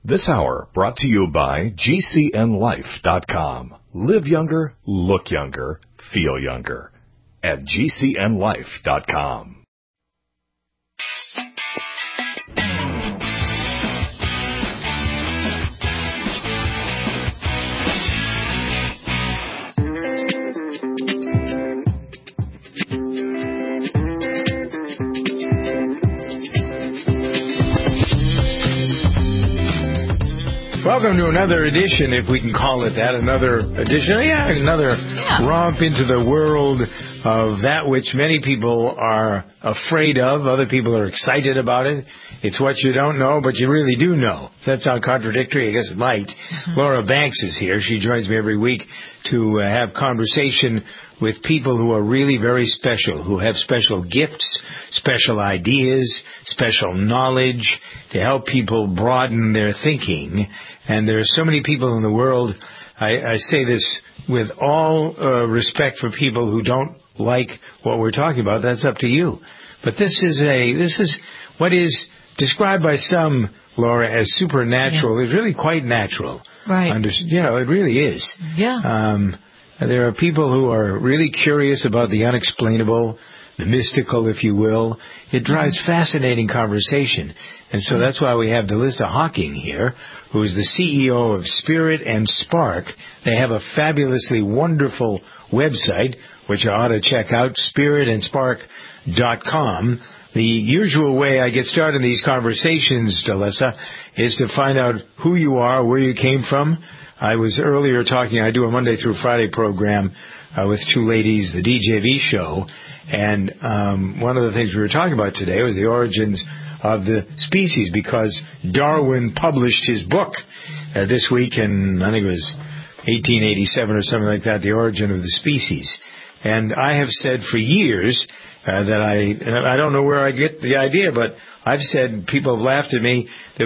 This hour brought to you by GCNLife.com. Live younger, look younger, feel younger at GCNLife.com. Welcome to another edition, if we can call it that, another romp into the world of that which many people are afraid of. Other people are excited about it. It's what you don't know, but you really do know. That sounds contradictory? I guess it might. Laura Banks is here. She joins me every week to have conversation with people who are really very special, who have special gifts, special ideas, special knowledge to help people broaden their thinking. And there are so many people in the world, I say this with all respect for people who don't like what we're talking about. That's up to you. But this is what is described by some, Laura, as supernatural. Is really quite natural. Right. It really is. Yeah. There are people who are really curious about the unexplainable, the mystical, if you will. It drives fascinating conversation. And so that's why we have Delissa Hawking here, who is the CEO of Spirit and Spark. They have a fabulously wonderful website, which you ought to check out, spiritandspark.com. The usual way I get started in these conversations, Delissa, is to find out who you are, where you came from. I was earlier talking, I do a Monday through Friday program with two ladies, the DJV show, and one of the things we were talking about today was the origins of the species, because Darwin published his book this week in, I think it was 1887 or something like that, The Origin of the Species. And I have said for years that I don't know where I get the idea, but I've said, people have laughed at me, that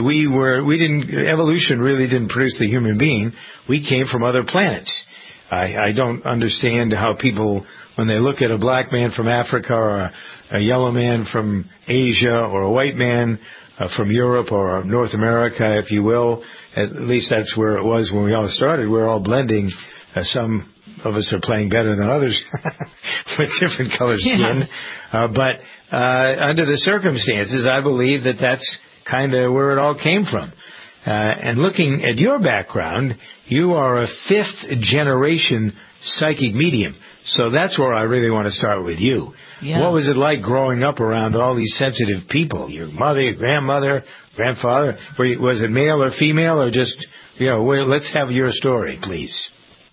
evolution really didn't produce the human being. We came from other planets. I don't understand how people, when they look at a black man from Africa or a yellow man from Asia or a white man from Europe or North America, if you will, at least that's where it was when we all started. We're all blending. Some of us are playing better than others with different colored skin. But under the circumstances, I believe that that's kind of where it all came from. And looking at your background, you are a fifth-generation psychic medium. So that's where I really want to start with you. Yeah. What was it like growing up around all these sensitive people? Your mother, your grandmother, grandfather? Was it male or female, or just, let's have your story, please.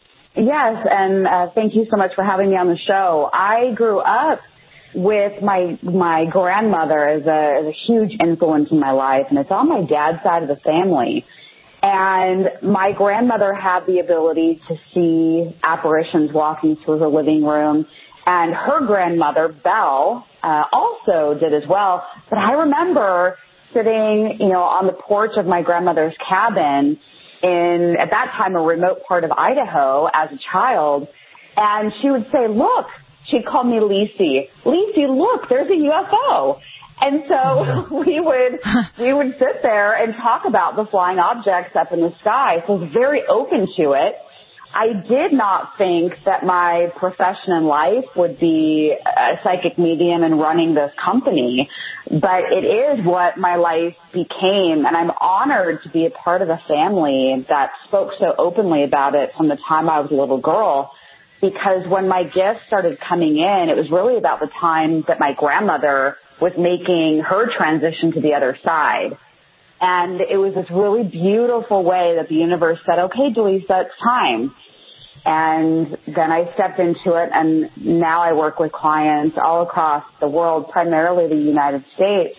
Yes, and thank you so much for having me on the show. I grew up with my grandmother as a huge influence in my life, and it's on my dad's side of the family. And my grandmother had the ability to see apparitions walking through her living room, and her grandmother, Belle, also did as well. But I remember sitting, on the porch of my grandmother's cabin in, at that time, a remote part of Idaho as a child, and she would say, "Look," she'd call me Lisi, "look, there's a UFO." And so we would sit there and talk about the flying objects up in the sky. So I was very open to it. I did not think that my profession in life would be a psychic medium and running this company, but it is what my life became, and I'm honored to be a part of a family that spoke so openly about it from the time I was a little girl, because when my gifts started coming in, it was really about the time that my grandmother was making her transition to the other side. And it was this really beautiful way that the universe said, "Okay, Delissa, it's time." And then I stepped into it, and now I work with clients all across the world, primarily the United States.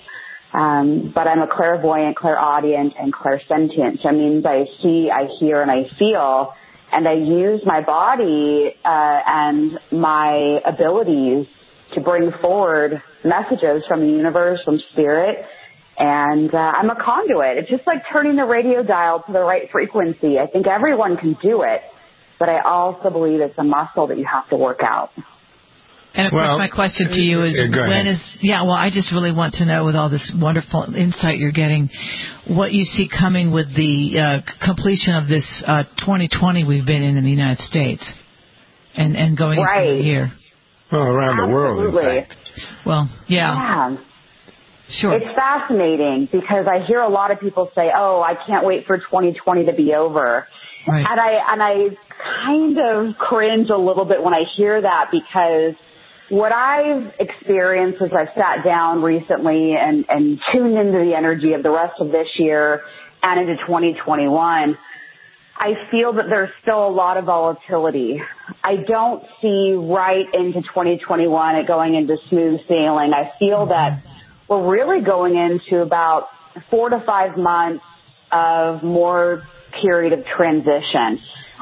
But I'm a clairvoyant, clairaudient, and clairsentient. So that means I see, I hear, and I feel. And I use my body and my abilities to bring forward messages from the universe, from spirit. And I'm a conduit. It's just like turning the radio dial to the right frequency. I think everyone can do it, but I also believe it's a muscle that you have to work out. And of course, my question to you is, I just really want to know, with all this wonderful insight you're getting, what you see coming with the completion of this 2020 we've been in the United States and going into the year. Well, around the world, in fact. Well, yeah. Sure. It's fascinating because I hear a lot of people say, "Oh, I can't wait for 2020 to be over." Right. And I kind of cringe a little bit when I hear that, because what I've experienced as I've sat down recently and tuned into the energy of the rest of this year and into 2021, I feel that there's still a lot of volatility. I don't see right into 2021 it going into smooth sailing. I feel that we're really going into about 4 to 5 months of more period of transition.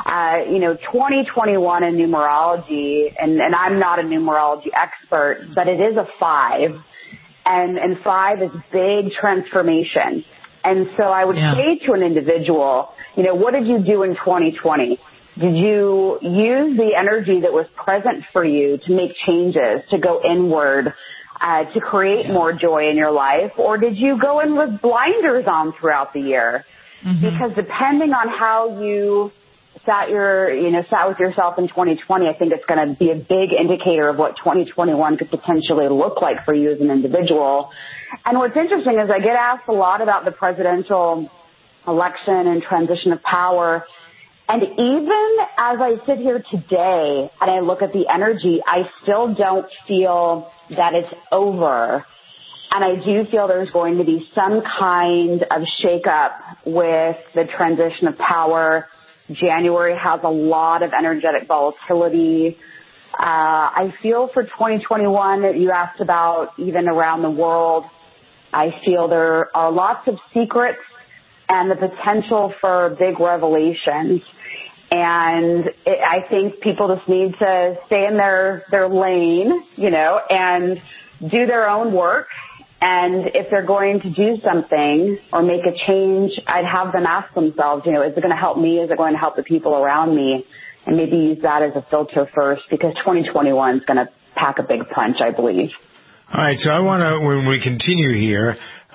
2021 in numerology, and I'm not a numerology expert, but it is a 5, and 5 is big transformation. And so I would say to an individual, what did you do in 2020? Did you use the energy that was present for you to make changes, to go inward, to create more joy in your life? Or did you go in with blinders on throughout the year? Mm-hmm. Because depending on how you sat with yourself in 2020, I think it's going to be a big indicator of what 2021 could potentially look like for you as an individual. And what's interesting is I get asked a lot about the presidential election and transition of power. And even as I sit here today and I look at the energy, I still don't feel that it's over. And I do feel there's going to be some kind of shakeup with the transition of power. January has a lot of energetic volatility. I feel for 2021 that you asked about, even around the world, I feel there are lots of secrets and the potential for big revelations. And I think people just need to stay in their lane, and do their own work. And if they're going to do something or make a change, I'd have them ask themselves, is it going to help me? Is it going to help the people around me? And maybe use that as a filter first, because 2021 is going to pack a big punch, I believe. All right, so I want to, when we continue here,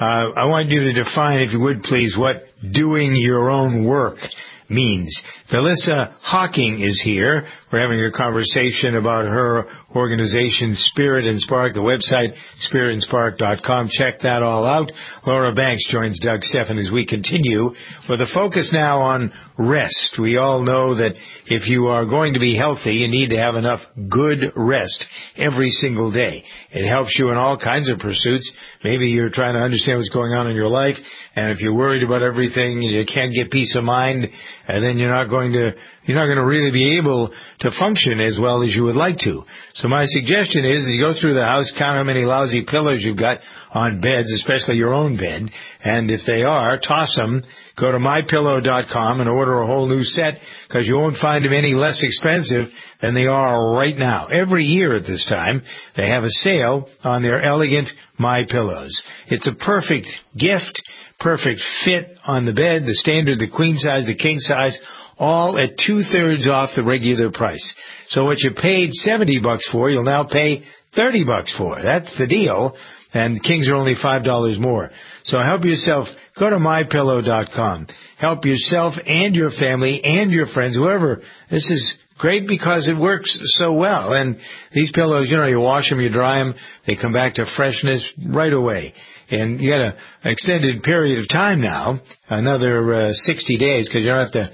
I want you to define, if you would please, what doing your own work means. Alyssa Hawking is here. We're having a conversation about her organization, Spirit and Spark, the website, spiritandspark.com. Check that all out. Laura Banks joins Doug Stephan as we continue with a focus now on rest. We all know that if you are going to be healthy, you need to have enough good rest every single day. It helps you in all kinds of pursuits. Maybe you're trying to understand what's going on in your life, and if you're worried about everything, you can't get peace of mind, and then you're not going to really be able to function as well as you would like to. So my suggestion is you go through the house, count how many lousy pillows you've got on beds, especially your own bed, and if they are, toss them. Go to mypillow.com and order a whole new set, because you won't find them any less expensive than they are right now. Every year at this time, they have a sale on their elegant My Pillows. It's a perfect gift, perfect fit on the bed, the standard, the queen size, the king size, all at 2/3 off the regular price. So what you paid $70 for, you'll now pay $30 for. That's the deal. And kings are only $5 more. So help yourself. Go to mypillow.com. Help yourself and your family and your friends, whoever. This is great because it works so well. And these pillows, you wash them, you dry them, they come back to freshness right away. And you got an extended period of time now, another 60 days, because you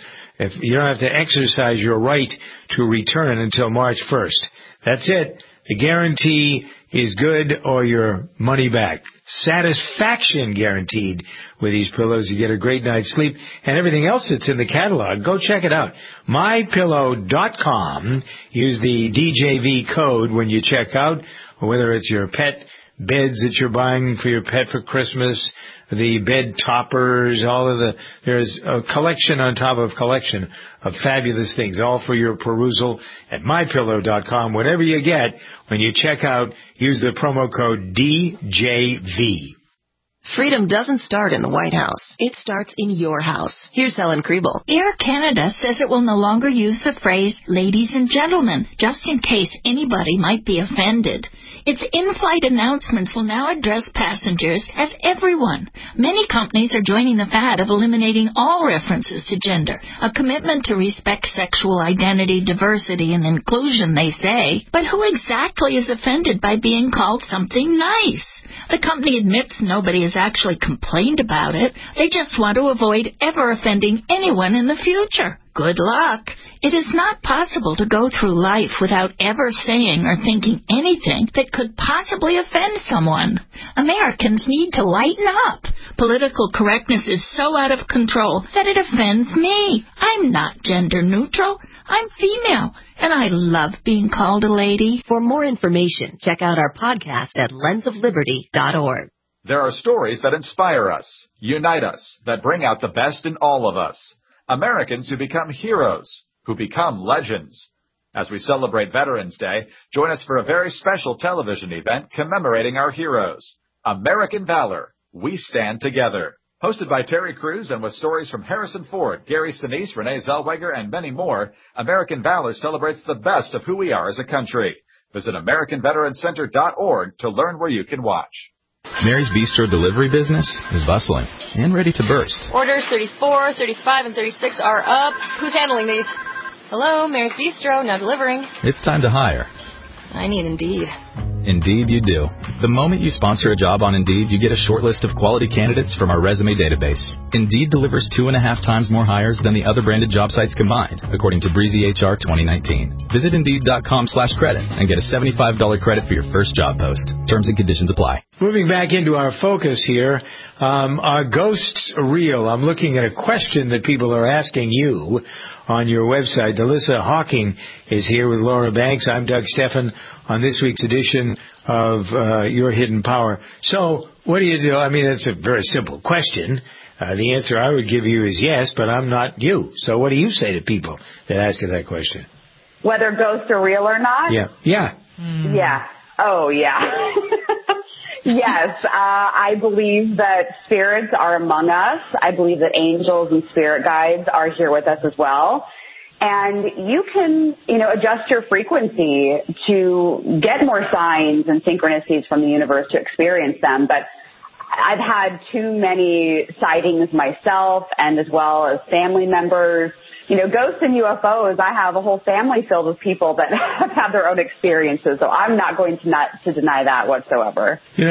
don't have to exercise your right to return until March 1st. That's it. The guarantee is good or your money back. Satisfaction guaranteed with these pillows. You get a great night's sleep and everything else that's in the catalog. Go check it out. MyPillow.com. Use the DJV code when you check out, whether it's your pet beds that you're buying for your pet for Christmas, the bed toppers, there's a collection on top of collection of fabulous things, all for your perusal at mypillow.com. Whatever you get, when you check out, use the promo code DJV. Freedom doesn't start in the White House. It starts in your house. Here's Helen Kriebel. Air Canada says it will no longer use the phrase ladies and gentlemen, just in case anybody might be offended. Its in-flight announcements will now address passengers as everyone. Many companies are joining the fad of eliminating all references to gender, a commitment to respect sexual identity, diversity, and inclusion, they say. But who exactly is offended by being called something nice? The company admits nobody has actually complained about it. They just want to avoid ever offending anyone in the future. Good luck. It is not possible to go through life without ever saying or thinking anything that could possibly offend someone. Americans need to lighten up. Political correctness is so out of control that it offends me. I'm not gender neutral. I'm female, and I love being called a lady. For more information, check out our podcast at lensofliberty.org. There are stories that inspire us, unite us, that bring out the best in all of us. Americans who become heroes, who become legends. As we celebrate Veterans Day, join us for a very special television event commemorating our heroes. American Valor, We Stand Together. Hosted by Terry Crews and with stories from Harrison Ford, Gary Sinise, Renee Zellweger, and many more, American Valor celebrates the best of who we are as a country. Visit AmericanVeteranCenter.org to learn where you can watch. Mary's Bistro delivery business is bustling and ready to burst. Orders 34, 35, and 36 are up. Who's handling these? Hello, Mary's Bistro, now delivering. It's time to hire. I need Indeed. Indeed you do. The moment you sponsor a job on Indeed, you get a short list of quality candidates from our resume database. Indeed delivers 2.5 times more hires than the other branded job sites combined, according to Breezy HR 2019. Visit Indeed.com/credit and get a $75 credit for your first job post. Terms and conditions apply. Moving back into our focus here, are ghosts real? I'm looking at a question that people are asking you on your website. Delissa Hawking is here with Laura Banks. I'm Doug Steffen on this week's edition of Your Hidden Power. So, what do you do? I mean, it's a very simple question. The answer I would give you is yes, but I'm not you. So what do you say to people that ask you that question? Whether ghosts are real or not? Yeah. Yeah. Yeah. Oh, yeah. Yes, I believe that spirits are among us. I believe that angels and spirit guides are here with us as well. And you can, adjust your frequency to get more signs and synchronicities from the universe to experience them. But I've had too many sightings myself and as well as family members. Ghosts and UFOs, I have a whole family filled with people that have had their own experiences, so I'm not going to deny that whatsoever. We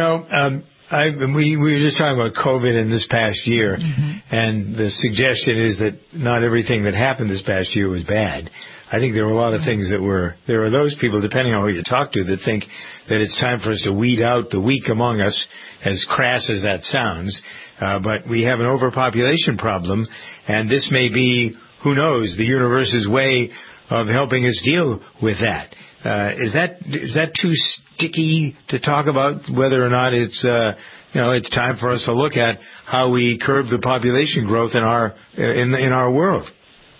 were just talking about COVID in this past year, and the suggestion is that not everything that happened this past year was bad. I think there were a lot of things there are those people, depending on who you talk to, that think that it's time for us to weed out the weak among us, as crass as that sounds. But we have an overpopulation problem, and this may be, who knows, the universe's way of helping us deal with that. Is that too sticky to talk about whether or not it's time for us to look at how we curb the population growth in our world?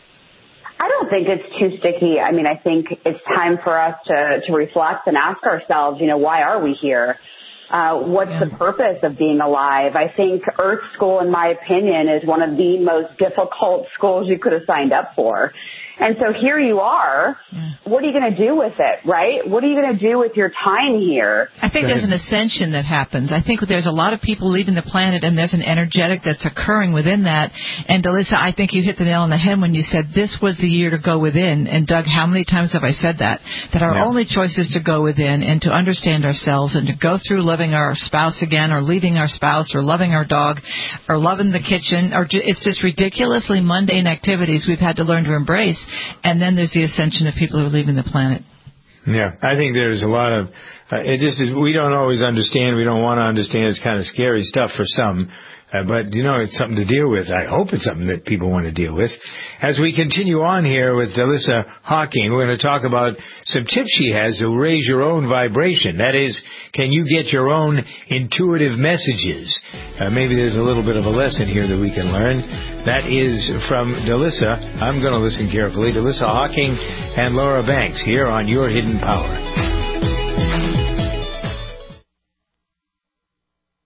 I don't think it's too sticky. I mean, I think it's time for us to reflect and ask ourselves, why are we here? What's the purpose of being alive? I think Earth School, in my opinion, is one of the most difficult schools you could have signed up for. And so here you are. What are you going to do with it, right? What are you going to do with your time here? I think there's an ascension that happens. I think there's a lot of people leaving the planet, and there's an energetic that's occurring within that. And, Delissa, I think you hit the nail on the head when you said this was the year to go within. And, Doug, how many times have I said that? That our only choice is to go within and to understand ourselves and to go through loving our spouse again or leaving our spouse or loving our dog or loving the kitchen. Or it's just ridiculously mundane activities we've had to learn to embrace. And then there's the ascension of people who are leaving the planet. Yeah, I think there's a lot of, it just is, we don't always understand, we don't want to understand, it's kind of scary stuff for some, but it's something to deal with. I hope it's something that people want to deal with. As we continue on here with Delissa Hawking, we're going to talk about some tips she has to raise your own vibration. That is, can you get your own intuitive messages? Maybe there's a little bit of a lesson here that we can learn. That is from Delissa. I'm going to listen carefully. Delissa Hawking and Laura Banks here on Your Hidden Power.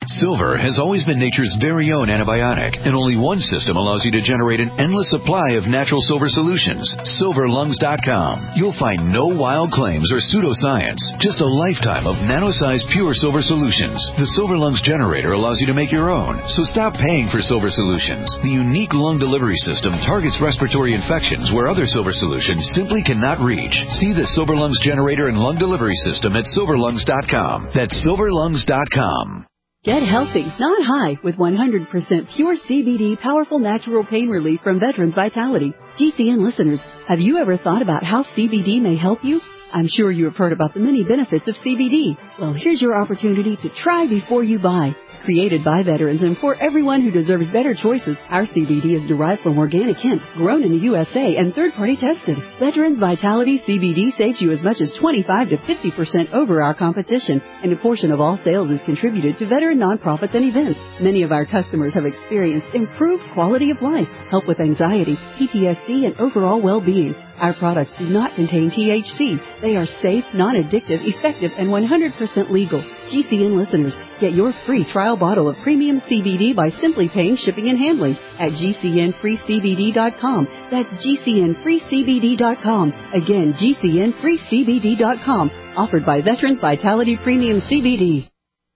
Silver has always been nature's very own antibiotic, and only one system allows you to generate an endless supply of natural silver solutions. SilverLungs.com. You'll find no wild claims or pseudoscience, just a lifetime of nano-sized pure silver solutions. The Silver Lungs generator allows you to make your own, so stop paying for silver solutions. The unique lung delivery system targets respiratory infections where other silver solutions simply cannot reach. See the Silver Lungs generator and lung delivery system at SilverLungs.com. That's SilverLungs.com. Get healthy, not high, with 100% pure CBD powerful natural pain relief from Veterans Vitality. GCN listeners, have you ever thought about how CBD may help you? I'm sure you have heard about the many benefits of CBD. Well, here's your opportunity to try before you buy. Created by veterans and for everyone who deserves better choices, our CBD is derived from organic hemp, grown in the USA, and third-party tested. Veterans Vitality CBD saves you as much as 25 to 50% over our competition, and a portion of all sales is contributed to veteran nonprofits and events. Many of our customers have experienced improved quality of life, help with anxiety, PTSD, and overall well-being. Our products do not contain THC. They are safe, non-addictive, effective, and 100% legal. GCN listeners, get your free trial bottle of premium CBD by simply paying shipping and handling at GCNFreeCBD.com. That's GCNFreeCBD.com. Again, GCNFreeCBD.com. Offered by Veterans Vitality Premium CBD.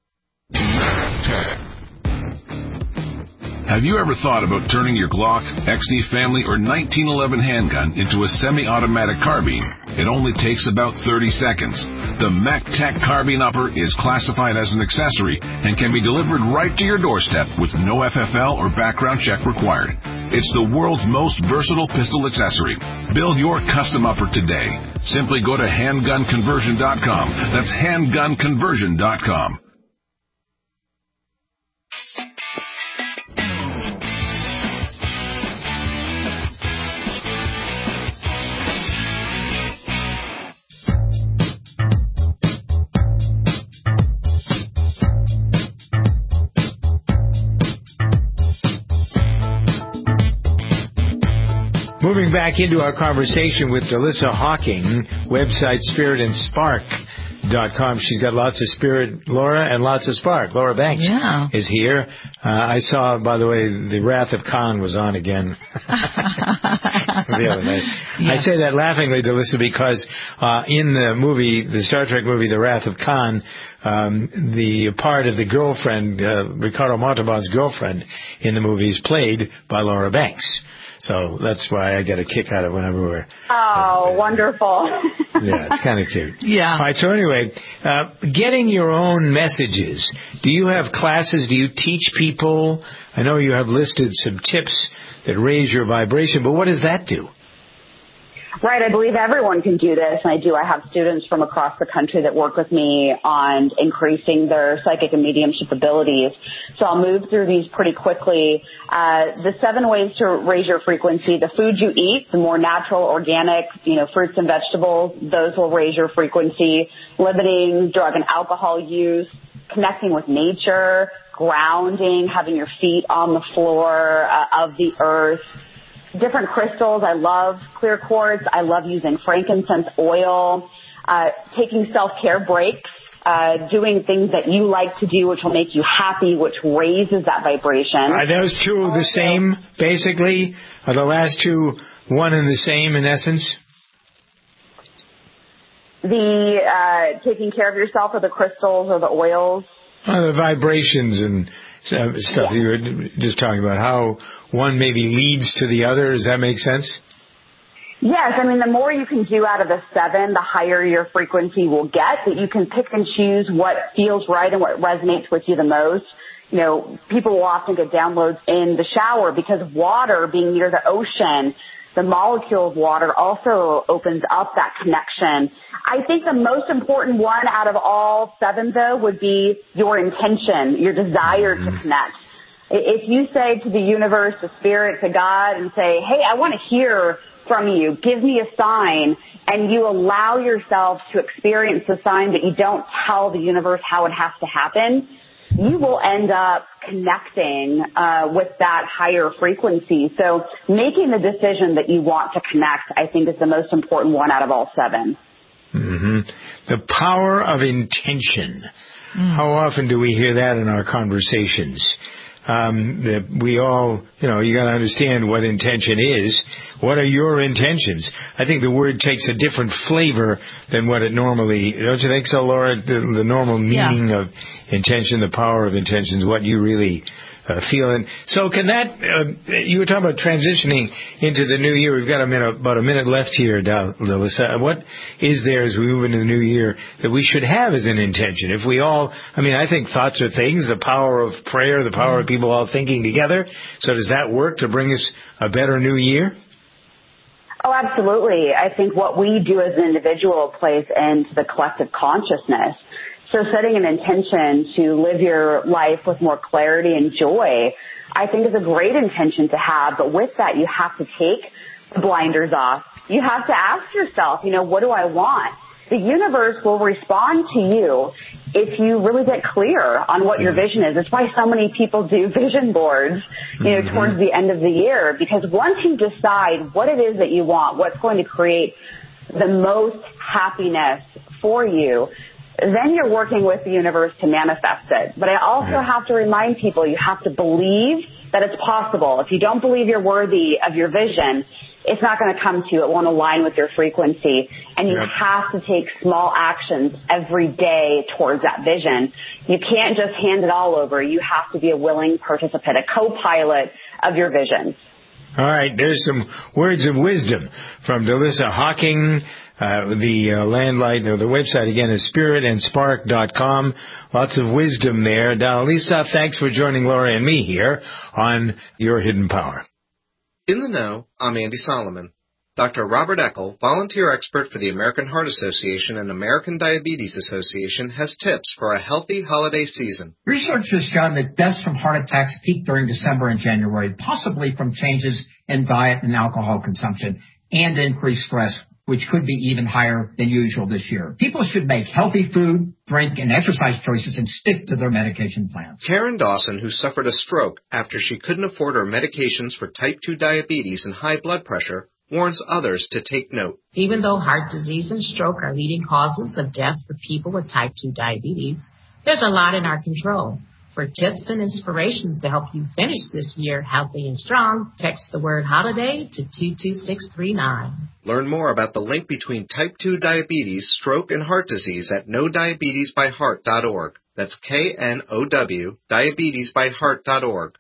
Have you ever thought about turning your Glock, XD Family, or 1911 handgun into a semi-automatic carbine? It only takes about 30 seconds. The MacTac Carbine Upper is classified as an accessory and can be delivered right to your doorstep with no FFL or background check required. It's the world's most versatile pistol accessory. Build your custom upper today. Simply go to handgunconversion.com. That's handgunconversion.com. Moving back into our conversation with Delissa Hawking, website spiritandspark.com. She's got lots of spirit, Laura, and lots of spark. Laura Banks is here. I saw, by the way, The Wrath of Khan was on again the other night. Yeah. I say that laughingly, Delissa, because in the movie, the Star Trek movie, The Wrath of Khan, the part of the girlfriend, Ricardo Montalban's girlfriend in the movie is played by Laura Banks. So that's why I get a kick out of it whenever we're... Oh, wonderful. Yeah, it's kind of cute. Yeah. All right, so anyway, getting your own messages. Do you have classes? Do you teach people? I know you have listed some tips that raise your vibration, but what does that do? Right. I believe everyone can do this, and I do. I have students from across the country that work with me on increasing their psychic and mediumship abilities. So I'll move through these pretty quickly. The 7 ways to raise your frequency. The food you eat, the more natural, organic, fruits and vegetables, those will raise your frequency. Limiting drug and alcohol use, connecting with nature, grounding, having your feet on the floor of the earth. Different crystals. I love clear quartz. I love using frankincense oil, taking self-care breaks, doing things that you like to do, which will make you happy, which raises that vibration. Are those two the same, basically? Are the last two one and the same in essence? The taking care of yourself, or the crystals, or the oils? The vibrations and stuff. You were just talking about how one maybe leads to the other. Does that make sense? Yes. I mean, the more you can do out of the 7, the higher your frequency will get. That you can pick and choose what feels right and what resonates with you the most. People will often get downloads in the shower because of water being near the ocean. The molecule of water also opens up that connection. I think the most important one out of all 7, though, would be your intention, your desire to connect. If you say to the universe, to spirit, to God, and say, hey, I want to hear from you, give me a sign, and you allow yourself to experience the sign, but you don't tell the universe how it has to happen, you will end up connecting with that higher frequency. So making the decision that you want to connect, I think, is the most important one out of all 7. Mm-hmm. The power of intention. How often do we hear that in our conversations? That we all, you got to understand what intention is. What are your intentions? I think the word takes a different flavor than what it normally, don't you think so, Laura? The normal meaning of intention, the power of intention, what you really feeling. So can that, you were talking about transitioning into the new year. We've got about a minute left here, Delissa. What is there as we move into the new year that we should have as an intention? If we all, I think thoughts are things, the power of prayer, the power of people all thinking together. So does that work to bring us a better new year? Oh, absolutely. I think what we do as an individual plays into the collective consciousness. So setting an intention to live your life with more clarity and joy, I think is a great intention to have. But with that, you have to take the blinders off. You have to ask yourself, what do I want? The universe will respond to you if you really get clear on what your vision is. It's why so many people do vision boards, towards the end of the year. Because once you decide what it is that you want, what's going to create the most happiness for you, then you're working with the universe to manifest it. But I also have to remind people you have to believe that it's possible. If you don't believe you're worthy of your vision, it's not going to come to you. It won't align with your frequency. And you have to take small actions every day towards that vision. You can't just hand it all over. You have to be a willing participant, a co-pilot of your vision. All right. There's some words of wisdom from Delissa Hawking. The website again is spiritandspark.com. Lots of wisdom there. Delissa, thanks for joining Laura and me here on Your Hidden Power. In the Know, I'm Andy Solomon. Dr. Robert Eckel, volunteer expert for the American Heart Association and American Diabetes Association, has tips for a healthy holiday season. Research has shown that deaths from heart attacks peak during December and January, possibly from changes in diet and alcohol consumption and increased stress, which could be even higher than usual this year. People should make healthy food, drink, and exercise choices and stick to their medication plans. Karen Dawson, who suffered a stroke after she couldn't afford her medications for type 2 diabetes and high blood pressure, warns others to take note. Even though heart disease and stroke are leading causes of death for people with type 2 diabetes, there's a lot in our control. For tips and inspirations to help you finish this year healthy and strong, text the word holiday to 22639. Learn more about the link between type 2 diabetes, stroke, and heart disease at knowdiabetesbyheart.org. That's KNOW, diabetesbyheart.org.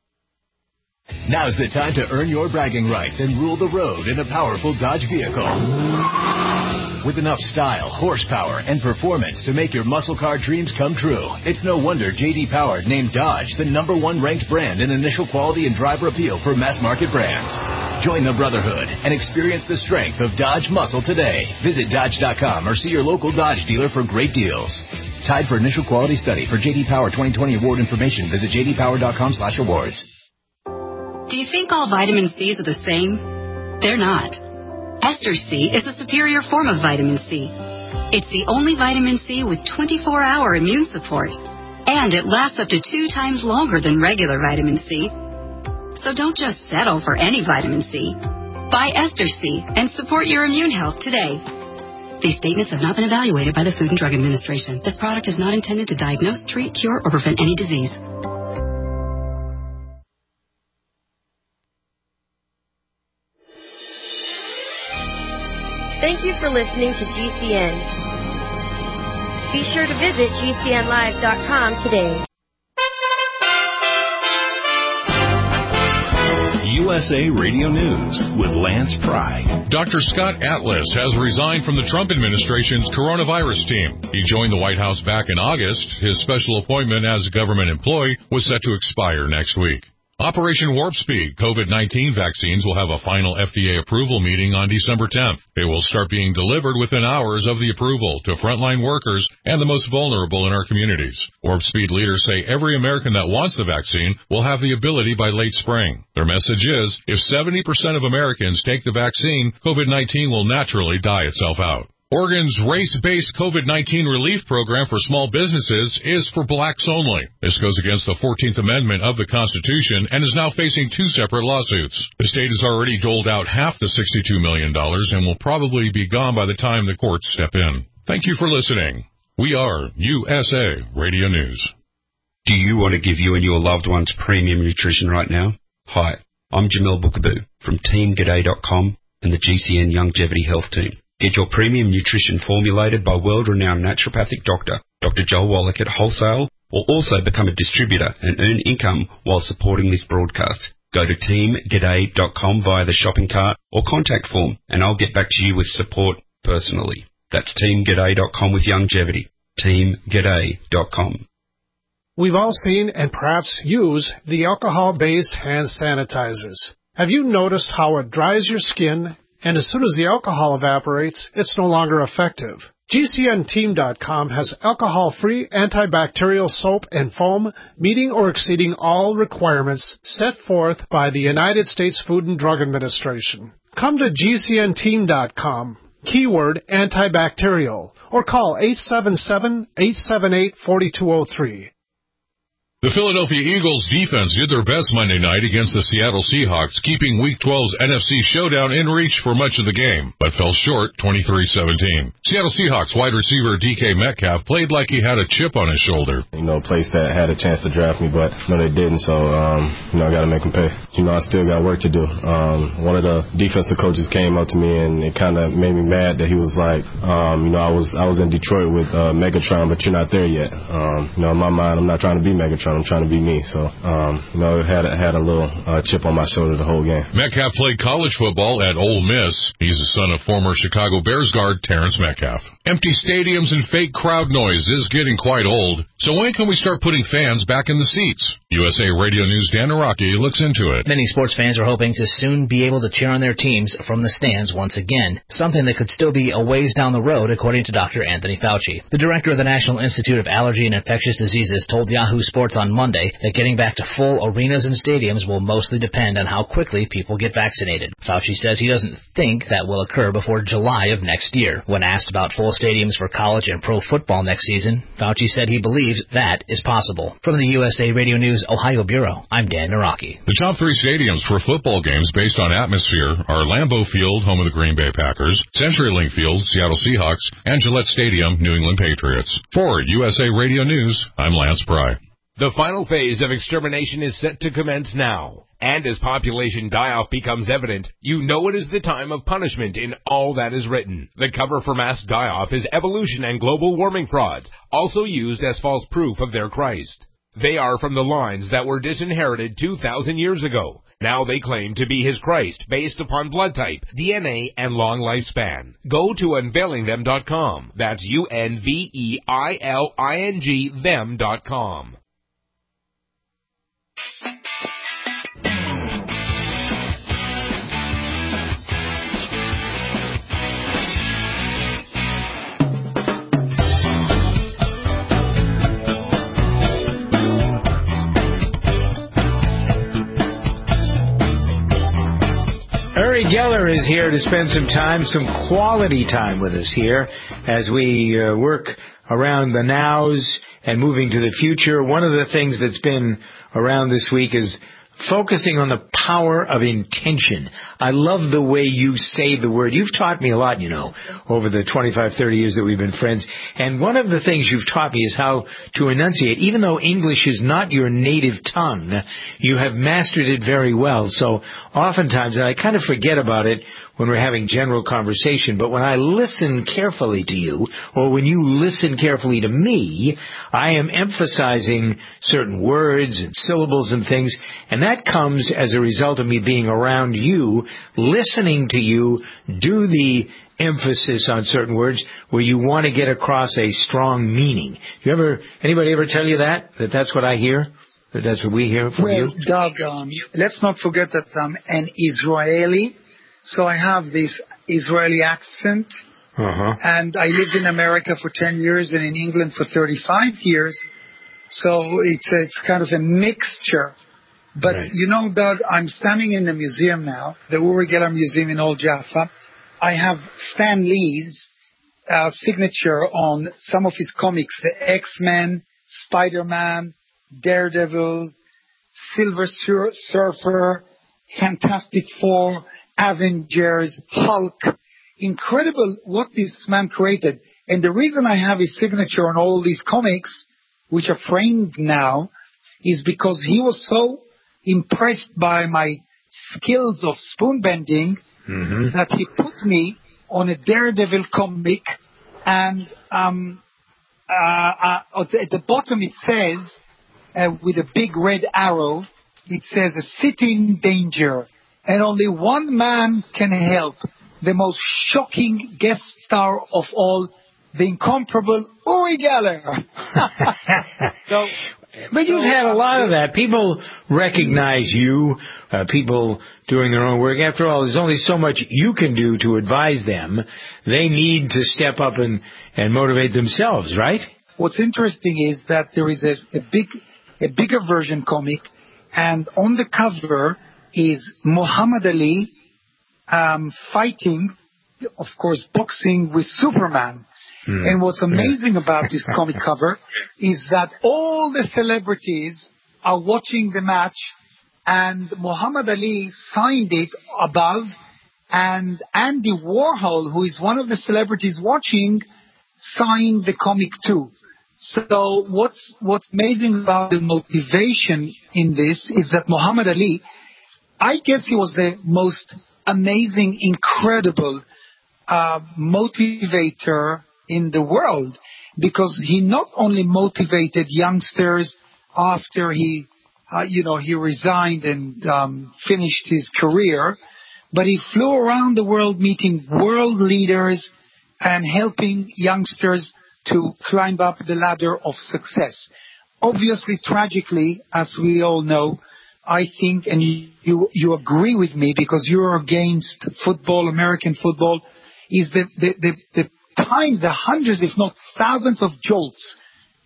Now's the time to earn your bragging rights and rule the road in a powerful Dodge vehicle. With enough style, horsepower, and performance to make your muscle car dreams come true, it's no wonder J.D. Power named Dodge the #1 ranked brand in initial quality and driver appeal for mass market brands. Join the brotherhood and experience the strength of Dodge muscle today. Visit Dodge.com or see your local Dodge dealer for great deals. Tied for initial quality study. For J.D. Power 2020 award information, visit jdpower.com/awards. Do you think all vitamin C's are the same? They're not. Ester C is a superior form of vitamin C. It's the only vitamin C with 24-hour immune support, and it lasts up to 2 times longer than regular vitamin C. So don't just settle for any vitamin C. Buy Ester C and support your immune health today. These statements have not been evaluated by the Food and Drug Administration. This product is not intended to diagnose, treat, cure, or prevent any disease. Thank you for listening to GCN. Be sure to visit GCNlive.com today. USA Radio News with Lance Pry. Dr. Scott Atlas has resigned from the Trump administration's coronavirus team. He joined the White House back in August. His special appointment as a government employee was set to expire next week. Operation Warp Speed COVID-19 vaccines will have a final FDA approval meeting on December 10th. They will start being delivered within hours of the approval to frontline workers and the most vulnerable in our communities. Warp Speed leaders say every American that wants the vaccine will have the ability by late spring. Their message is, if 70% of Americans take the vaccine, COVID-19 will naturally die itself out. Oregon's race-based COVID-19 relief program for small businesses is for blacks only. This goes against the 14th Amendment of the Constitution and is now facing 2 separate lawsuits. The state has already doled out half the $62 million and will probably be gone by the time the courts step in. Thank you for listening. We are USA Radio News. Do you want to give you and your loved ones premium nutrition right now? Hi, I'm Jamel Bookaboo from TeamGaday.com and the GCN Longevity Health Team. Get your premium nutrition formulated by world-renowned naturopathic doctor, Dr. Joel Wallach at Wholesale, or also become a distributor and earn income while supporting this broadcast. Go to TeamGaday.com via the shopping cart or contact form, and I'll get back to you with support personally. That's TeamGaday.com with longevity. TeamGaday.com. We've all seen and perhaps use the alcohol-based hand sanitizers. Have you noticed how it dries your skin, and as soon as the alcohol evaporates, it's no longer effective? GCNteam.com has alcohol-free antibacterial soap and foam meeting or exceeding all requirements set forth by the United States Food and Drug Administration. Come to GCNteam.com, keyword antibacterial, or call 877-878-4203. The Philadelphia Eagles defense did their best Monday night against the Seattle Seahawks, keeping Week 12's NFC showdown in reach for much of the game, but fell short 23-17. Seattle Seahawks wide receiver DK Metcalf played like he had a chip on his shoulder. A place that had a chance to draft me, but they didn't, so, I got to make them pay. I still got work to do. One of the defensive coaches came up to me, and it kind of made me mad that he was like, I was in Detroit with Megatron, but you're not there yet. In my mind, I'm not trying to be Megatron. I'm trying to be me. So, had a little chip on my shoulder the whole game. Metcalf played college football at Ole Miss. He's the son of former Chicago Bears guard Terrence Metcalf. Empty stadiums and fake crowd noise is getting quite old. So when can we start putting fans back in the seats? USA Radio News' Dan Araki looks into it. Many sports fans are hoping to soon be able to cheer on their teams from the stands once again, something that could still be a ways down the road, according to Dr. Anthony Fauci. The director of the National Institute of Allergy and Infectious Diseases told Yahoo Sports on Monday that getting back to full arenas and stadiums will mostly depend on how quickly people get vaccinated. Fauci says he doesn't think that will occur before July of next year. When asked about full stadiums for college and pro football next season, Fauci said he believes that is possible. From the USA Radio News Ohio Bureau, I'm Dan Naraki. The top three stadiums for football games based on atmosphere are Lambeau Field, home of the Green Bay Packers, CenturyLink Field, Seattle Seahawks, and Gillette Stadium, New England Patriots. For USA Radio News, I'm Lance Pry. The final phase of extermination is set to commence now. And as population die-off becomes evident, you know it is the time of punishment in all that is written. The cover for mass die-off is evolution and global warming frauds, also used as false proof of their Christ. They are from the lines that were disinherited 2,000 years ago. Now they claim to be his Christ based upon blood type, DNA, and long lifespan. Go to unveilingthem.com. That's UNVEILING them.com. Uri Geller is here to spend some quality time with us here as we work around the nows and moving to the future. One of the things that's been around this week is focusing on the power of intention. I love the way you say the word. You've taught me a lot, over the 25, 30 years that we've been friends. And one of the things you've taught me is how to enunciate. Even though English is not your native tongue, you have mastered it very well. So oftentimes, and I kind of forget about it when we're having general conversation, but when I listen carefully to you, or when you listen carefully to me, I am emphasizing certain words and syllables and things, and that comes as a result of me being around you, listening to you do the emphasis on certain words where you want to get across a strong meaning. Anybody ever tell you that's what I hear? That's what we hear from you? Doug, let's not forget that I'm an Israeli. So I have this Israeli accent, and I lived in America for 10 years and in England for 35 years. So it's kind of a mixture. But right. Doug, I'm standing in the museum now, the Uri Geller Museum in Old Jaffa. I have Stan Lee's signature on some of his comics, the X-Men, Spider-Man, Daredevil, Silver Surfer, Fantastic Four, Avengers, Hulk. Incredible what this man created. And the reason I have his signature on all these comics, which are framed now, is because he was so impressed by my skills of spoon bending that he put me on a Daredevil comic, and at the bottom it says, with a big red arrow, it says, "A city in danger, and only one man can help, the most shocking guest star of all, the incomparable Uri Geller." But you've had a lot of that. People recognize you, people doing their own work. After all, there's only so much you can do to advise them. They need to step up and motivate themselves, right? What's interesting is that there is a bigger version comic, and on the cover is Muhammad Ali fighting, of course, boxing with Superman. And what's amazing about this comic cover is that all the celebrities are watching the match, and Muhammad Ali signed it above, and Andy Warhol, who is one of the celebrities watching, signed the comic too. So what's amazing about the motivation in this is that Muhammad Ali, I guess he was the most amazing, incredible motivator in the world, because he not only motivated youngsters after he resigned and finished his career, but he flew around the world meeting world leaders and helping youngsters to climb up the ladder of success. Obviously, tragically, as we all know, I think, and you agree with me because you're against football, American football, is the times, the hundreds, if not thousands of jolts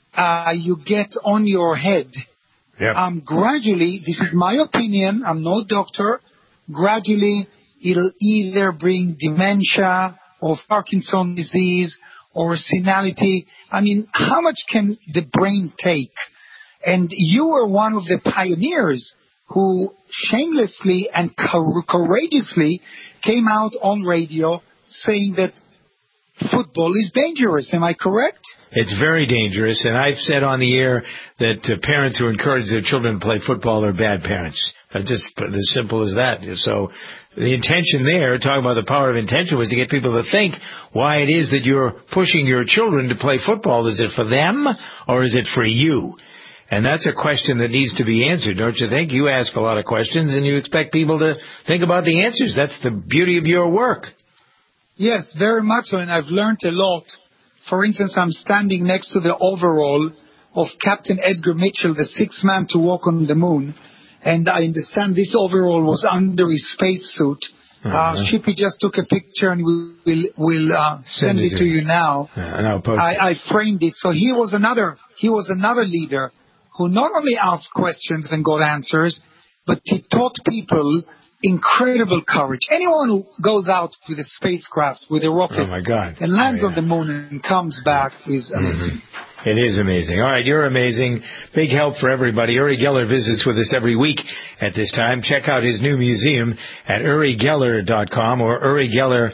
you get on your head. Yep. Gradually, this is my opinion, I'm no doctor, gradually it'll either bring dementia or Parkinson's disease or senility. I mean, how much can the brain take? And you are one of the pioneers who shamelessly and courageously came out on radio saying that football is dangerous. Am I correct? It's very dangerous, and I've said on the air that parents who encourage their children to play football are bad parents. Just as simple as that. So the intention there, talking about the power of intention, was to get people to think why it is that you're pushing your children to play football. Is it for them, or is it for you? And that's a question that needs to be answered, don't you think? You ask a lot of questions, and you expect people to think about the answers. That's the beauty of your work. Yes, very much so, and I've learned a lot. For instance, I'm standing next to the overall of Captain Edgar Mitchell, the sixth man to walk on the moon, and I understand this overall was under his spacesuit. Shippy just took a picture, and we'll send it to you now. And I'll post I framed it. So he was another leader who not only asked questions and got answers, but he taught people incredible courage. Anyone who goes out with a spacecraft, with a rocket, and lands on the moon and comes back is amazing. It is amazing. All right, you're amazing. Big help for everybody. Uri Geller visits with us every week at this time. Check out his new museum at urigeller.com or Uri Geller,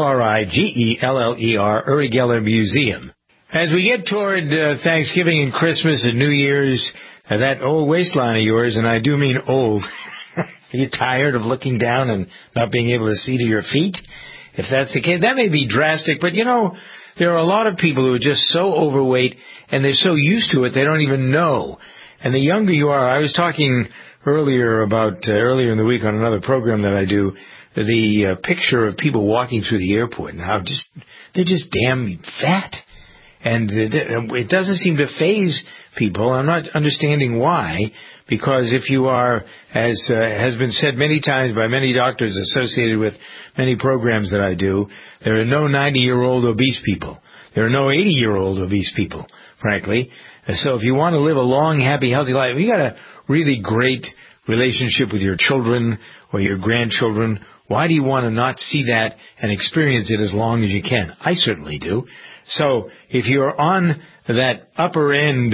URIGELLER, Uri Geller Museum. As we get toward Thanksgiving and Christmas and New Year's, that old waistline of yours, and I do mean old, are you tired of looking down and not being able to see to your feet? If that's the case, that may be drastic, but there are a lot of people who are just so overweight and they're so used to it they don't even know. And the younger you are, I was talking earlier in the week on another program that I do, the picture of people walking through the airport and how they're just damn fat. And it doesn't seem to faze people. I'm not understanding why, because if you are, as has been said many times by many doctors associated with many programs that I do, there are no 90-year-old obese people. There are no 80-year-old obese people, frankly. So if you want to live a long, happy, healthy life, you got a really great relationship with your children or your grandchildren. Why do you want to not see that and experience it as long as you can? I certainly do. So if you're on that upper end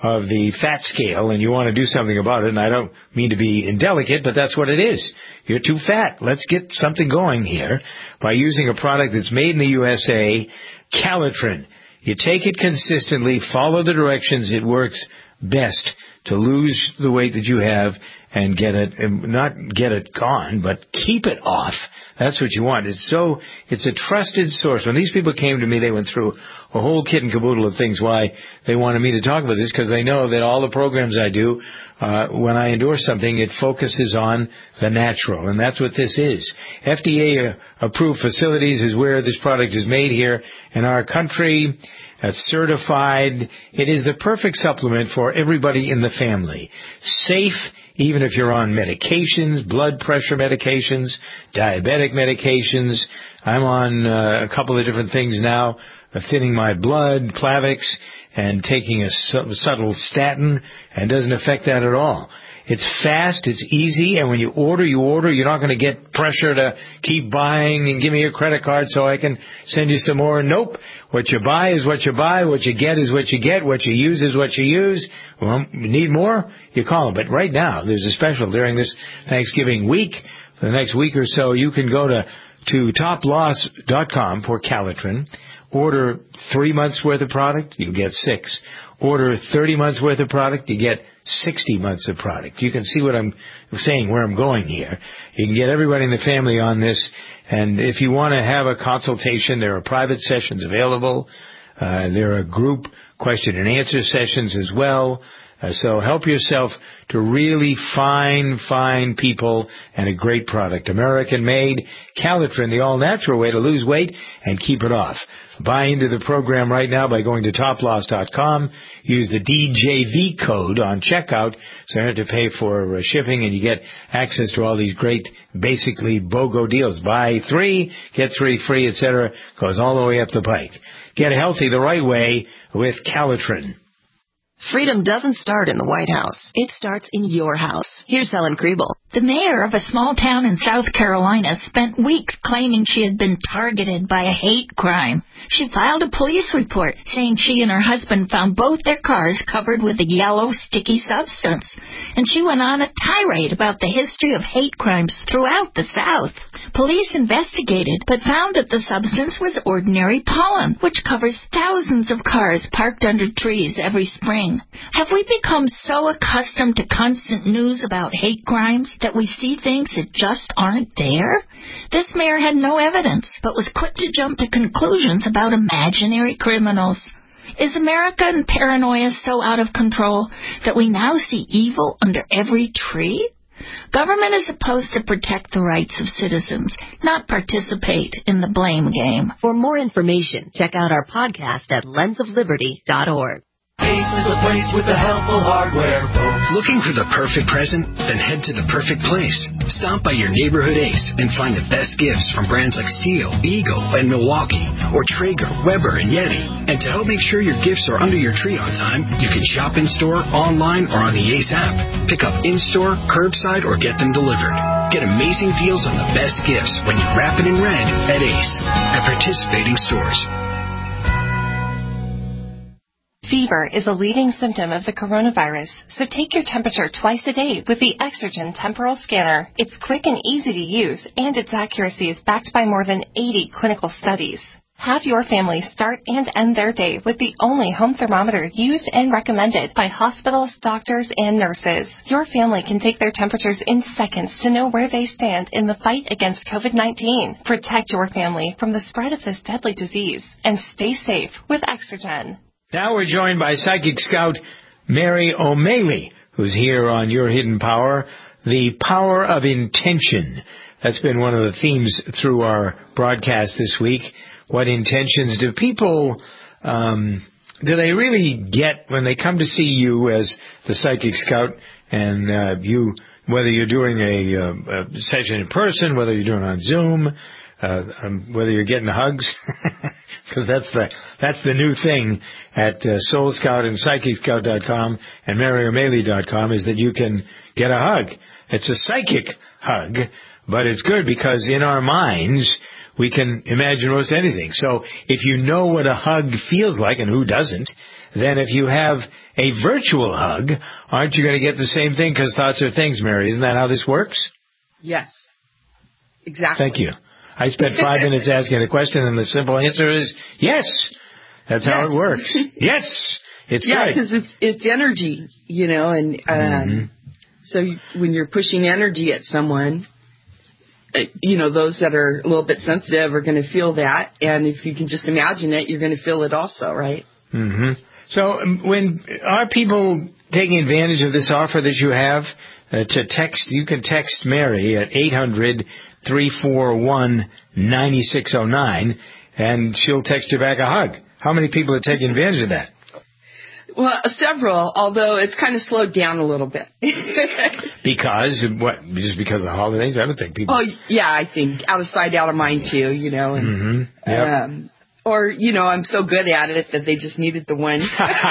of the fat scale and you want to do something about it, and I don't mean to be indelicate, but that's what it is. You're too fat. Let's get something going here by using a product that's made in the USA, Calitrin. You take it consistently, follow the directions, it works best to lose the weight that you have and get it, not get it gone, but keep it off. That's what you want. It's a trusted source. When these people came to me, they went through a whole kit and caboodle of things why they wanted me to talk about this, because they know that all the programs I do, when I endorse something, it focuses on the natural, and that's what this is. FDA-approved facilities is where this product is made here in our country. It's certified. It is the perfect supplement for everybody in the family. Safe, even if you're on medications, blood pressure medications, diabetic medications. I'm on a couple of different things now, thinning my blood, Plavix, and taking a subtle statin, and it doesn't affect that at all. It's fast, it's easy, and when you order. You're not going to get pressure to keep buying and give me your credit card so I can send you some more. Nope. What you buy is what you buy. What you get is what you get. What you use is what you use. Well, you need more? You call them. But right now, there's a special during this Thanksgiving week. For the next week or so, you can go to toploss.com for Calitrin. Order 3 months worth of product, you get 6. Order 30 months worth of product, you get 60 months of product. You can see what I'm saying, where I'm going here. You can get everybody in the family on this, and if you want to have a consultation, there are private sessions available. There are group question and answer sessions as well. So help yourself to really fine people and a great product. American-made Calitrin, the all-natural way to lose weight and keep it off. Buy into the program right now by going to toploss.com. Use the DJV code on checkout, so you don't have to pay for shipping, and you get access to all these great, basically BOGO deals. Buy 3, get 3 free, etc. Goes all the way up the pike. Get healthy the right way with Calitrin. Freedom doesn't start in the White House. It starts in your house. Here's Helen Kriebel. The mayor of a small town in South Carolina spent weeks claiming she had been targeted by a hate crime. She filed a police report saying she and her husband found both their cars covered with a yellow sticky substance. And she went on a tirade about the history of hate crimes throughout the South. Police investigated, but found that the substance was ordinary pollen, which covers thousands of cars parked under trees every spring. Have we become so accustomed to constant news about hate crimes that we see things that just aren't there? This mayor had no evidence, but was quick to jump to conclusions about imaginary criminals. Is American paranoia so out of control that we now see evil under every tree? Government is supposed to protect the rights of citizens, not participate in the blame game. For more information, check out our podcast at lensofliberty.org. Ace is the place with the helpful hardware, folks. Looking for the perfect present? Then head to the perfect place. Stop by your neighborhood Ace and find the best gifts from brands like Stihl, Eagle, and Milwaukee, or Traeger, Weber, and Yeti. And to help make sure your gifts are under your tree on time, you can shop in-store, online, or on the Ace app. Pick up in-store, curbside, or get them delivered. Get amazing deals on the best gifts when you wrap it in red at Ace at participating stores. Fever is a leading symptom of the coronavirus, so take your temperature twice a day with the Exergen Temporal Scanner. It's quick and easy to use, and its accuracy is backed by more than 80 clinical studies. Have your family start and end their day with the only home thermometer used and recommended by hospitals, doctors, and nurses. Your family can take their temperatures in seconds to know where they stand in the fight against COVID-19. Protect your family from the spread of this deadly disease, and stay safe with Exergen. Now we're joined by Psychic Scout Mary O'Malley, who's here on Your Hidden Power, the power of intention. That's been one of the themes through our broadcast this week. What intentions do people, do they really get when they come to see you as the Psychic Scout, and you, whether you're doing a session in person, whether you're doing it on Zoom, whether you're getting hugs, because that's the new thing at Soul Scout and PsychicScout.com and MaryO'Malley.com, is that you can get a hug. It's a psychic hug, but it's good because in our minds, we can imagine most anything. So if you know what a hug feels like, and who doesn't, then if you have a virtual hug, aren't you going to get the same thing? Because thoughts are things, Mary. Isn't that how this works? Yes. Exactly. Thank you. I spent 5 minutes asking the question, and the simple answer is yes. That's how it works. Yes. It's great. Yeah, because it's energy, and so when you're pushing energy at someone, those that are a little bit sensitive are going to feel that, and if you can just imagine it, you're going to feel it also, right? Mm-hmm. So are people taking advantage of this offer that you have to text? You can text Mary at 800-341-9609, and she'll text you back a hug. How many people are taking advantage of that? Well, several, although it's kind of slowed down a little bit. Because what? Just because of the holidays? I don't think people... Oh, yeah, I think out of sight, out of mind, too, and... Yep. Or, I'm so good at it that they just needed the one.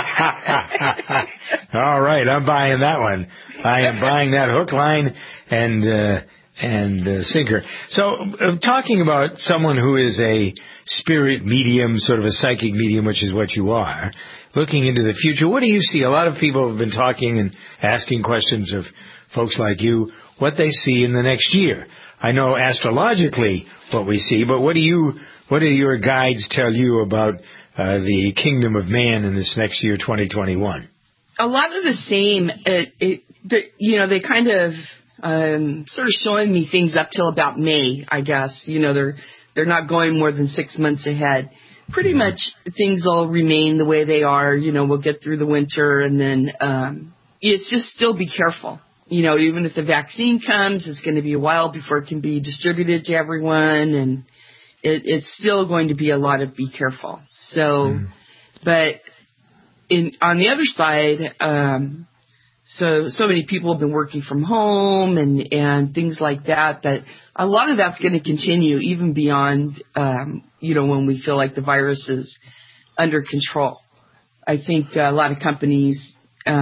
All right, I'm buying that one. I am buying that hook, line, and sinker. So, talking about someone who is a spirit medium, sort of a psychic medium, which is what you are, looking into the future, what do you see? A lot of people have been talking and asking questions of folks like you, what they see in the next year. I know astrologically what we see, but what do your guides tell you about the kingdom of man in this next year, 2021? A lot of the same. They kind of sort of showing me things up till about May, I guess. They're not going more than 6 months ahead. Pretty much things will remain the way they are. We'll get through the winter, and then it's just still be careful. Even if the vaccine comes, it's going to be a while before it can be distributed to everyone, and it's still going to be a lot of be careful. So, but on the other side, so many people have been working from home and things like that a lot of that's going to continue even beyond, when we feel like the virus is under control. I think a lot of companies,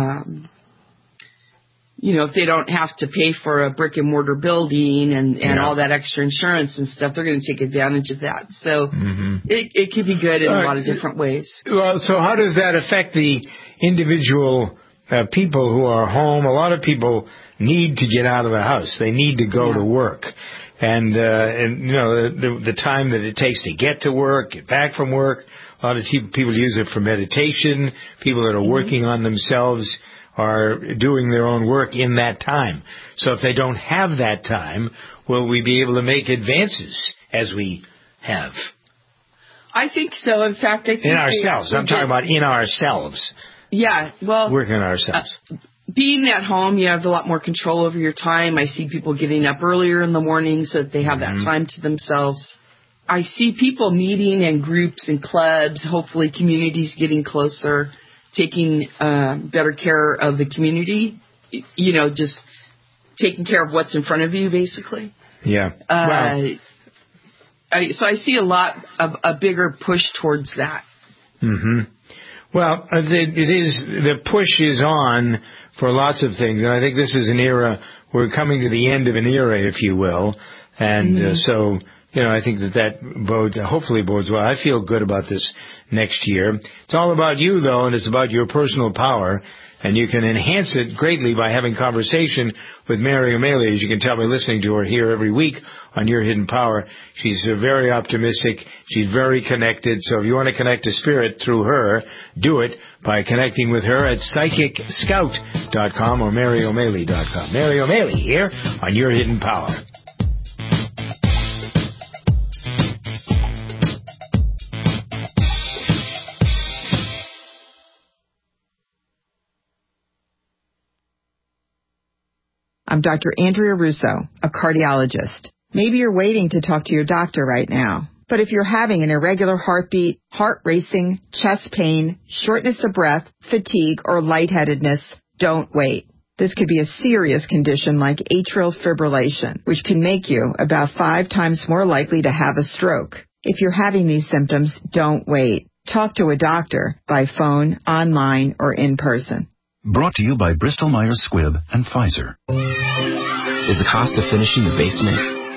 if they don't have to pay for a brick and mortar building and all that extra insurance and stuff, they're going to take advantage of that. So it could be good in a lot of different ways. Well, so how does that affect the individual people who are home? A lot of people need to get out of the house. They need to go to work. And the time that it takes to get to work, get back from work, a lot of people use it for meditation. People that are working on themselves are doing their own work in that time. So if they don't have that time, will we be able to make advances as we have? I think so. In fact, I think in ourselves. I'm talking about in ourselves. Yeah, well... Working on ourselves. Being at home, you have a lot more control over your time. I see people getting up earlier in the morning so that they have that time to themselves. I see people meeting in groups and clubs, hopefully communities getting closer, taking better care of the community, just taking care of what's in front of you, basically. Yeah. So I see a bigger push towards that. Well, the push is on for lots of things, and I think this is an era, we're coming to the end of an era, if you will, and so, I think that hopefully bodes well. I feel good about this next year. It's all about you, though, and it's about your personal power, and you can enhance it greatly by having conversation with Mary O'Malley, as you can tell by listening to her here every week on Your Hidden Power. She's very optimistic. She's very connected. So if you want to connect to Spirit through her, do it by connecting with her at PsychicScout.com or MaryO'Malley.com. Mary O'Malley here on Your Hidden Power. I'm Dr. Andrea Russo, a cardiologist. Maybe you're waiting to talk to your doctor right now. But if you're having an irregular heartbeat, heart racing, chest pain, shortness of breath, fatigue, or lightheadedness, don't wait. This could be a serious condition like atrial fibrillation, which can make you about 5 times more likely to have a stroke. If you're having these symptoms, don't wait. Talk to a doctor by phone, online, or in person. Brought to you by Bristol Myers Squibb and Pfizer. Is the cost of finishing the basement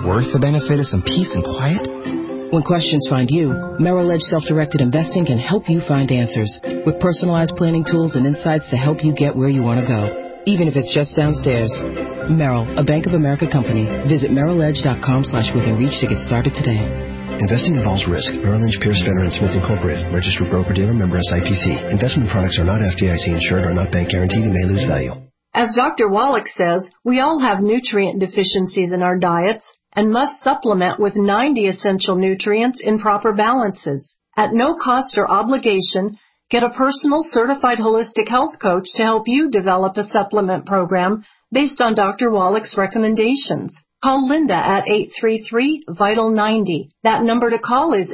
worth the benefit of some peace and quiet? When questions find you, Merrill Edge Self-Directed Investing can help you find answers with personalized planning tools and insights to help you get where you want to go, even if it's just downstairs. Merrill, a Bank of America company. Visit merrilledge.com/withinreach to get started today. Investing involves risk. Merrill Lynch, Pierce, Fenner & Smith Incorporated. Registered broker-dealer, member SIPC. Investment products are not FDIC insured or not bank guaranteed and may lose value. As Dr. Wallach says, we all have nutrient deficiencies in our diets and must supplement with 90 essential nutrients in proper balances. At no cost or obligation, get a personal certified holistic health coach to help you develop a supplement program based on Dr. Wallach's recommendations. Call Linda at 833-VITAL-90. That number to call is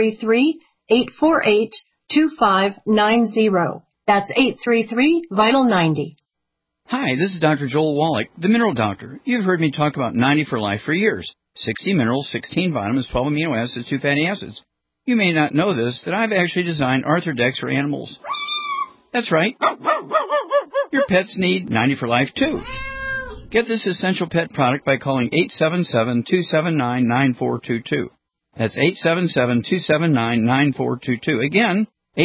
833-848-2590. That's 833-VITAL-90. Hi, this is Dr. Joel Wallach, the Mineral Doctor. You've heard me talk about 90 for Life for years. 60 minerals, 16 vitamins, 12 amino acids, 2 fatty acids. You may not know this, that I've actually designed Arthrodex for animals. That's right. Your pets need 90 for Life, too. Get this essential pet product by calling 877-279-9422. That's 877-279-9422. Again,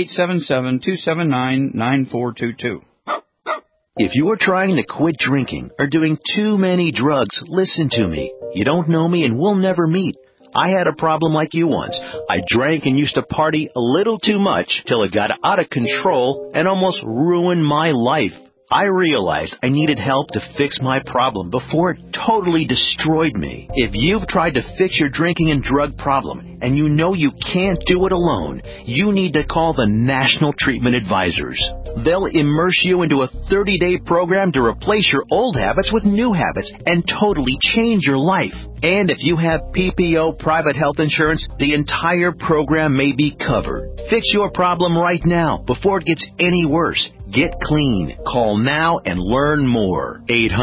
877-279-9422. If you are trying to quit drinking or doing too many drugs, listen to me. You don't know me and we'll never meet. I had a problem like you once. I drank and used to party a little too much till it got out of control and almost ruined my life. I realized I needed help to fix my problem before it totally destroyed me. If you've tried to fix your drinking and drug problem and you know you can't do it alone, you need to call the National Treatment Advisors. They'll immerse you into a 30-day program to replace your old habits with new habits and totally change your life. And if you have PPO private health insurance, the entire program may be covered. Fix your problem right now before it gets any worse. Get clean. Call now and learn more.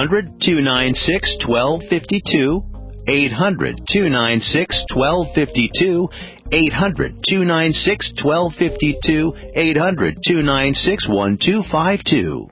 800-296-1252. 800-296-1252. 800-296-1252. 800-296-1252.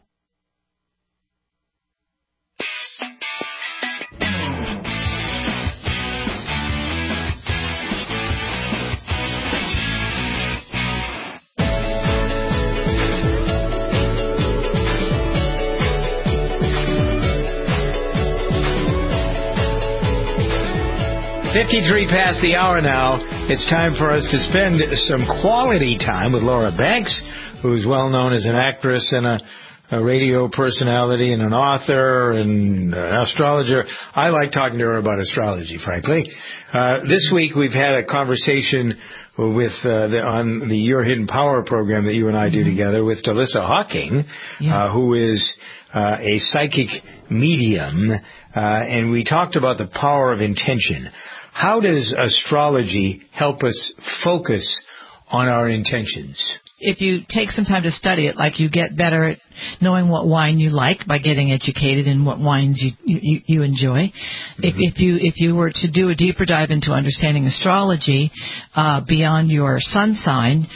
53 past the hour now. It's time for us to spend some quality time with Laura Banks, who's well known as an actress and a radio personality and an author and an astrologer. I like talking to her about astrology, frankly. This week we've had a conversation with on the Your Hidden Power program that you and I do together with Delissa Hawking, who is a psychic medium, and we talked about the power of intention. How does astrology help us focus on our intentions? If you take some time to study it, like you get better at knowing what wine you like by getting educated in what wines you enjoy. If you were to do a deeper dive into understanding astrology beyond your sun sign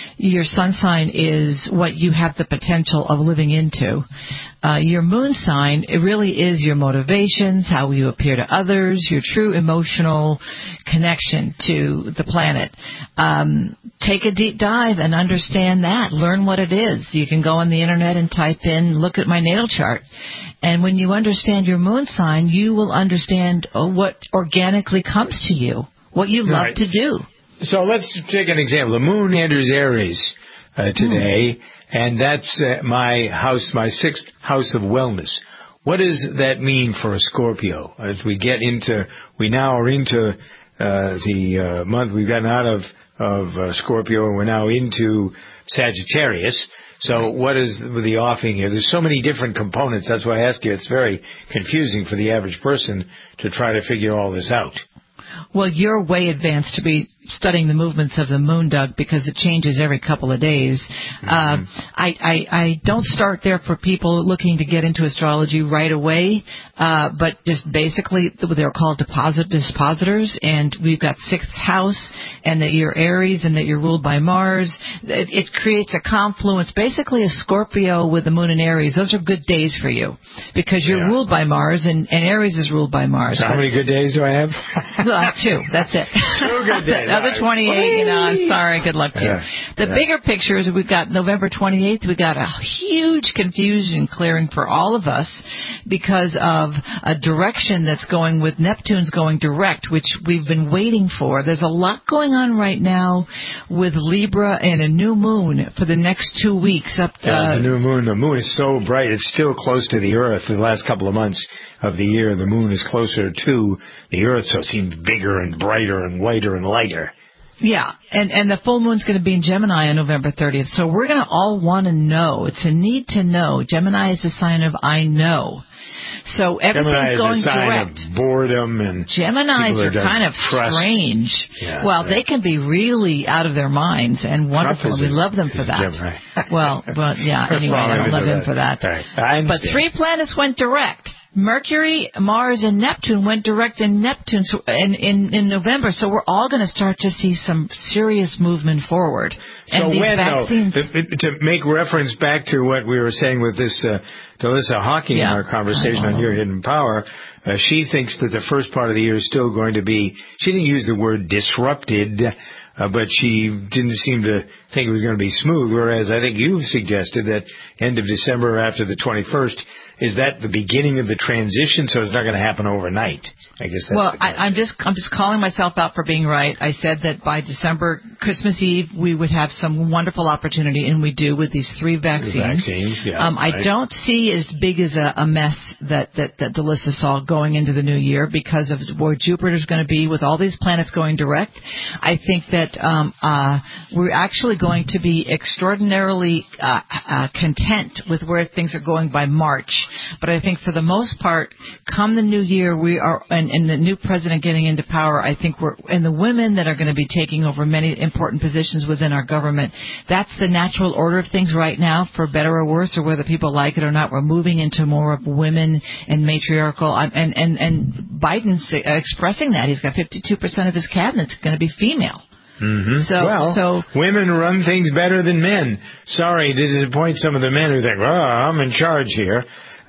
is what you have the potential of living into. Your moon sign, it really is your motivations, how you appear to others, your true emotional connection to the planet. Take a deep dive and understand that. Learn what it is. You can go on the internet and type in, look at my natal chart. And when you understand your moon sign, you will understand what organically comes to you, what you love to do. So let's take an example. The moon enters Aries today, and that's my house, my sixth house of wellness. What does that mean for a Scorpio? As we now are into the month, we've gotten out of Scorpio, and we're now into Sagittarius. So what is the offing here? There's so many different components. That's why I ask you. It's very confusing for the average person to try to figure all this out. Well, you're way advanced to be studying the movements of the moon, Doug, because it changes every couple of days. I don't start there for people looking to get into astrology right away, but just basically they're called dispositors, and we've got 6th house, and that you're Aries, and that you're ruled by Mars. It creates a confluence, basically a Scorpio with the moon in Aries. Those are good days for you because you're ruled by Mars, and Aries is ruled by Mars. So how many good days do I have? 2. That's it. 2 good days. Other 28, I'm sorry. Good luck to you. The bigger picture is we've got November 28th. We've got a huge confusion clearing for all of us because of a direction that's going with Neptune's going direct, which we've been waiting for. There's a lot going on right now with Libra and a new moon for the next 2 weeks. The new moon. The moon is so bright. It's still close to the Earth. The last couple of months of the year, the moon is closer to the Earth, so it seems bigger and brighter and whiter and lighter. Yeah, and the full moon's going to be in Gemini on November 30th, so we're going to all want to know. It's a need to know. Gemini is a sign of I know. So everything's going direct. Gemini is a sign of boredom, and Geminis are kind of strange. Yeah, well, they can be really out of their minds and wonderful. We love them for that. Well, but yeah, anyway, I don't love him for that. Right. But 3 planets went direct. Mercury, Mars, and Neptune went direct in Neptune in November, so we're all going to start to see some serious movement forward. So when, though, to make reference back to what we were saying with this Delissa Hawking in our conversation on Your Hidden Power, she thinks that the first part of the year is still going to be, she didn't use the word disrupted, but she didn't seem to think it was going to be smooth, whereas I think you've suggested that end of December after the 21st, is that the beginning of the transition, so it's not going to happen overnight? I guess that's I'm just calling myself out for being right. I said that by December, Christmas Eve, we would have some wonderful opportunity, and we do with these 3 vaccines. I don't see as big as a mess that Delissa saw going into the new year because of where Jupiter's going to be with all these planets going direct. I think that we're actually going to be extraordinarily content with where things are going by March. But I think for the most part, come the new year, we are, and the new president getting into power, I think and the women that are going to be taking over many important positions within our government, that's the natural order of things right now, for better or worse, or whether people like it or not. We're moving into more of women and matriarchal, and Biden's expressing that. He's got 52% of his cabinet's going to be female. Mm-hmm. So women run things better than men. Sorry to disappoint some of the men who think, I'm in charge here.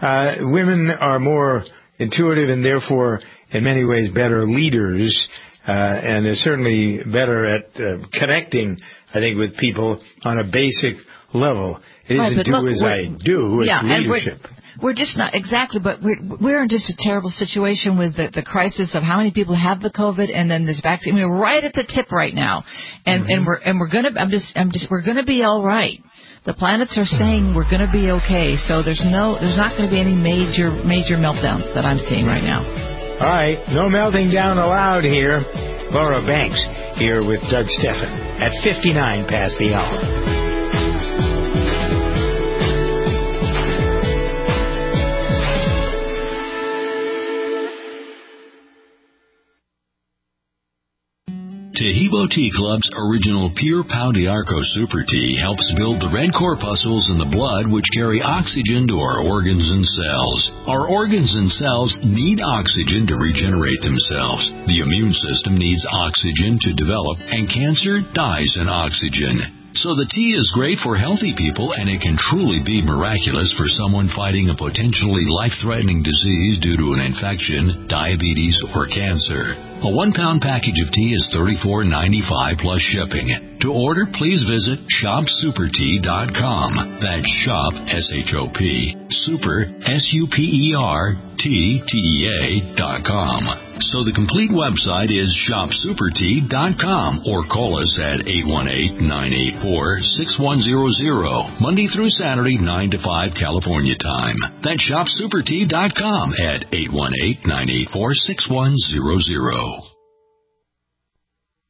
Women are more intuitive and therefore in many ways better leaders, and they're certainly better at connecting, I think, with people on a basic level. It isn't do as I do, it's leadership. We're just not exactly, but we're in just a terrible situation with the crisis of how many people have the COVID, and then this vaccine. We're right at the tip right now, and we're gonna. We're gonna be all right. The planets are saying we're gonna be okay. So there's not gonna be any major meltdowns that I'm seeing right now. All right, no melting down allowed here. Laura Banks here with Doug Stephan at 59 past the hour. Taheebo Tea Club's original Pure Pau d'Arco Super Tea helps build the red corpuscles in the blood which carry oxygen to our organs and cells. Our organs and cells need oxygen to regenerate themselves. The immune system needs oxygen to develop, and cancer dies in oxygen. So the tea is great for healthy people, and it can truly be miraculous for someone fighting a potentially life-threatening disease due to an infection, diabetes, or cancer. A 1-pound package of tea is $34.95 plus shipping. To order, please visit shopsupertea.com. That's shop, S-H-O-P, super, SUPERTEA.com. So the complete website is shopsupertea.com, or call us at 818-984-6100, Monday through Saturday, 9 to 5 California time. That's shopsupertea.com at 818-984-6100.